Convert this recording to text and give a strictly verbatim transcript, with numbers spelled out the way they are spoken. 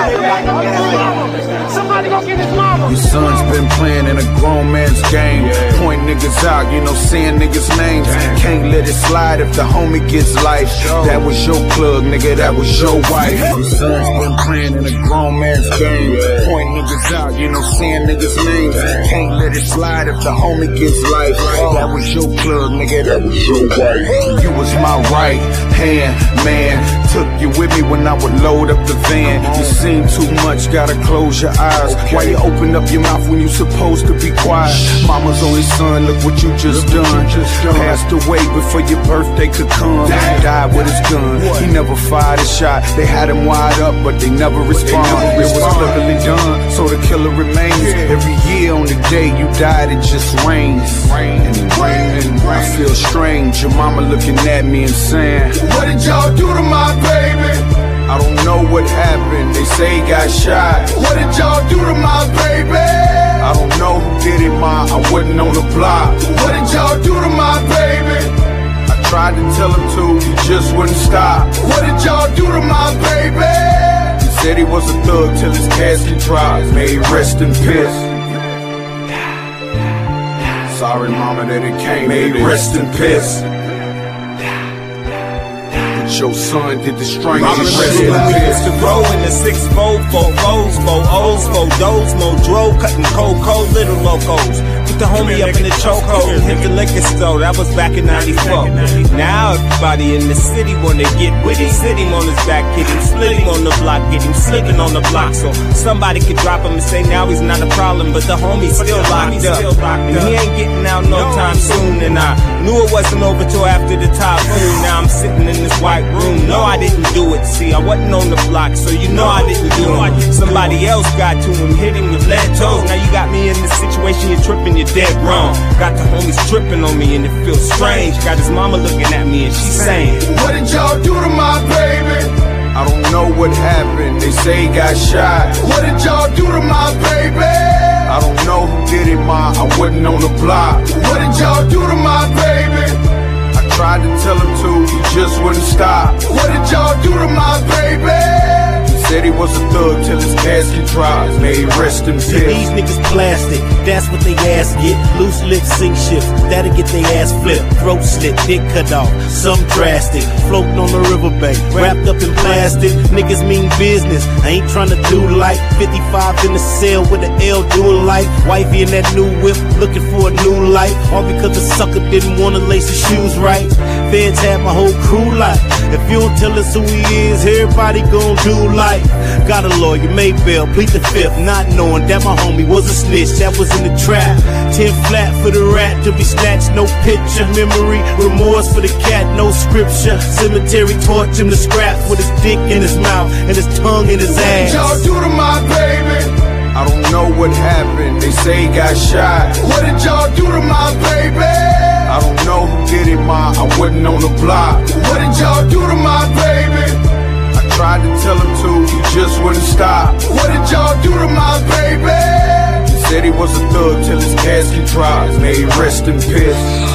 Somebody go get his mama. Your son's been playing in a grown man's game. Point niggas out, you know, saying niggas' names. Can't let it slide if the homie gets life. That was your plug, nigga, that was your wife. Your son's been playing in a grown man's game. Point niggas out, you know, saying niggas' names. Can't let it slide if the homie gets life. That was your plug, nigga, that was your wife. You was my right hand man. Took you with me when I would load up the van. You seen too much, gotta close your eyes. Why you open up your mouth when you supposed to be quiet? Mama's only son, look what you just done. Passed away before your birthday could come. Died with his gun, he never fired a shot. They had him wide up, but they never respond. It was cleverly done, so the killer remains. Every year on the day you died, it just rains. And it rains, I feel strange. Your mama looking at me and saying, what did y'all do to my baby? I don't know what happened, they say he got shot. What did y'all do to my baby? I don't know who did it, ma, I wasn't on the block. What did y'all do to my baby? I tried to tell him to, he just wouldn't stop. What did y'all do to my baby? He said he was a thug till his casket dropped. May he rest in peace. Sorry mama that it came, may he rest in peace. Your son did the strangest. When we used to grow in the six four, four fours, four O's, four Do's, more dro, cutting cold, cold, little locos. Put the homie up in the chokehold, hit the liquor store, that was back in ninety-four. Now everybody in the city wanna get with it. Sit him on his back, get him, split him on the block, get him slipping on the block. So somebody could drop him and say now he's not a problem, but the homie's still locked up. And he ain't getting out no time soon. And I knew it wasn't over till after the typhoon. Now I'm sitting in this white room. No, I didn't do it. See, I wasn't on the block, so you know I didn't do it. Somebody else got to him, hit him with lead toes. Now you got me in this situation, you're tripping, you're dead wrong. Got the homies tripping on me and it feels strange. Got his mama looking at me and she's saying, what did y'all do to my baby? I don't know what happened, they say he got shot. What did y'all do to my baby? I don't know who did it, ma, I wasn't on the block. What did y'all do to my baby? Tried to tell him to, he just wouldn't stop. What did y'all do to my baby? He said he was a thug till his casket dropped. May he rest in peace. These niggas plastic, that's what they ass get. Loose lips, sink shift, that'll get they ass flipped. Throat slit, dick cut off, some drastic. Floating on the riverbank, wrapped up in plastic. Niggas mean business, I ain't tryna do like fifty-five in the cell with the L doing like wifey in that new whip, looking for a new life. All because the sucker didn't wanna lace his shoes right. Feds had my whole crew like, if you don't tell us who he is, everybody gon' do life. Got a lawyer, made bail, plead the fifth, not knowing that my homie was a snitch that was in the trap. Ten flat for the rat to be snatched, no picture, memory, remorse for the cat, no scripture. Cemetery torch him to scraps with his dick in his mouth and his tongue in his ass. What did y'all do to my baby? I don't know what happened, they say he got shot. What did y'all do to my baby? I don't know who did it, ma, I wasn't on the block. What did y'all do to my baby? I tried to tell him to, he just wouldn't stop. What did y'all do to my baby? He said he was a thug till his casket dropped. May he rest in peace.